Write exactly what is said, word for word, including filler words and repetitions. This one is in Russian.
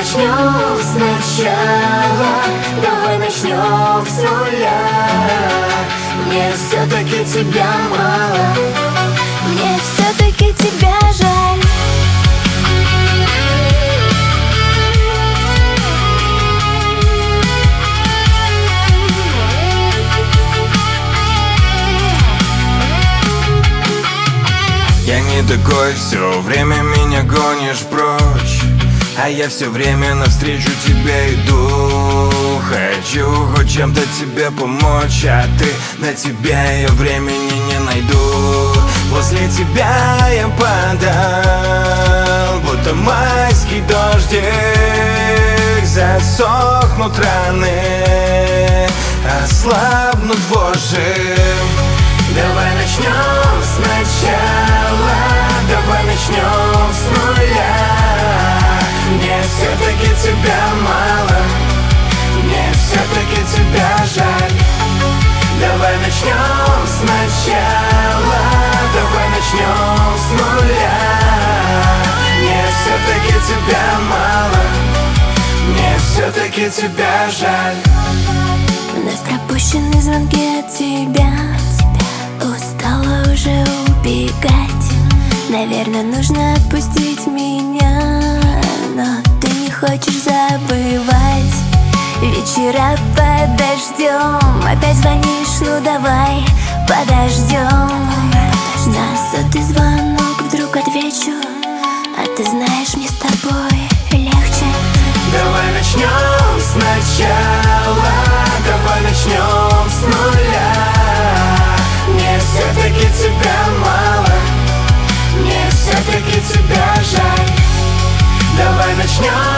начнем сначала, давай начнем с нуля. Мне все-таки тебя мало, мне все-таки тебя жаль. Я не такой, все время меня гонишь прочь, а я все время навстречу тебе иду. Хочу хоть чем-то тебе помочь, а ты на тебя я времени не найду. После тебя я падал, будто майский дождик. Засохнут раны, ослабнут вожжи. Давай начнем сначала, давай начнем с нуля. Мне все-таки тебя мало, мне все-таки тебя жаль. Давай начнем сначала, давай начнем с нуля. Мне все-таки тебя мало, мне все-таки тебя жаль. Вновь пропущенные звонки от тебя. Устала уже убегать. Наверное, нужно отпустить меня, но ты не хочешь забывать. Вечера под дождем, опять звонишь, ну давай подождем. На сотый звонок вдруг отвечу, а ты знаешь, мне с тобой легче. Давай начнем сначала, давай начнем с нуля. Мне все-таки тебя мало, мне все-таки тебя жаль. Давай начнем